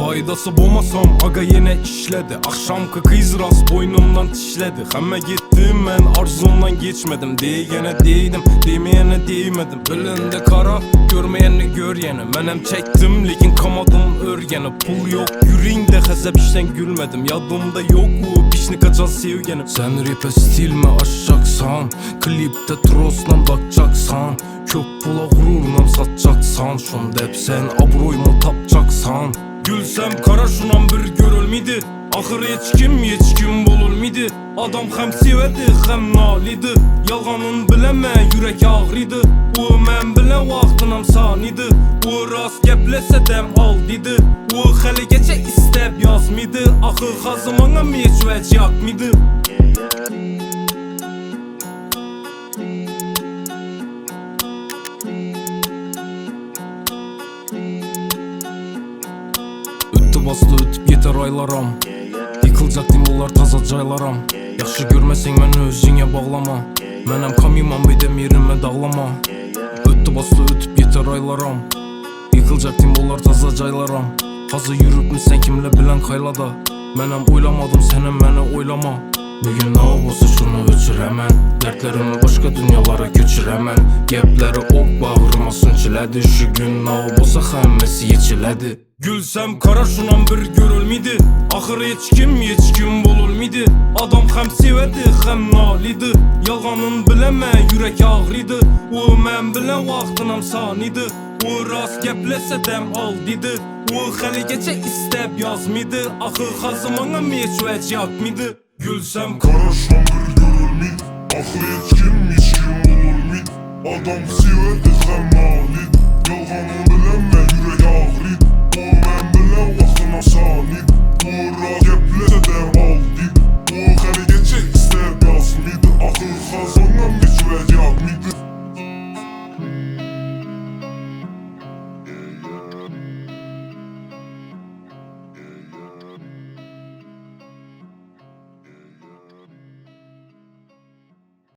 Faydası bulmasam aga yine işledi. Akşamkı kız rast boynumdan tişledi. Hemme gittim ben arzumdan geçmedim. Diyene değdim, demeyene değmedim. Belinde kara, görmeyeni gör yeni. Menem çektim lekin kamadım örgeni. Pul yok yüreğimde hesap işten gülmedim. Yadımda yok o pişni kaçan sevgenim. Sen rap'e stil mi aşacaksan, klipte trosla bakacaksan, köp pula gururla satacaksan, şunda hep sen abroymu tapacaksan. Gülsem kara şunan bir görülmedi. Ahır hiç kim bululmedi. Adam hem sevedi hem nalidi. Yalganın bileme yürek ağrıydı. O men bile vaktinam saniydi. O rast geplese dem al dedi. O hali geçe istep yazmıydı. Ahır hazımana meçveç yakmıydı. Bastı ötüp yeter aylaram. Yıkılacak dimbolar taza caylaram. Yaxşı görmesen məni özüne bağlama. Mənem kamimam bedem yerime dağlama. Bastı ötüp yeter aylaram. Yıkılacak dimbolar taza caylaram. Fazla yürüp sen kimle bilen kaylada. Mənem oylamadım senin məni oylama. Bugün ne olsa şunu öçür hemen. Dertlerimi başka dünyalara göçür hemen. Gepleri ok bağrıma sünçiledi. Şu gün ne olsa hemmesi geçiledi. Gülsem kara şunan bir görülmedi. Ahır hiç kim bululmedi. Adam hem sevedi hem nalidi. Yalganın bileme yürek ağrıydı. O men bile vaktinam saniydi. O rast geplese dem al dedi. O hali geçe istep yazmıydı. Ahır hazımana meçveç yakmıydı. Gülsem kara şunan bir görülmedi. Ahır hiç kim bululmedi. Adam sevedi hem nalidi.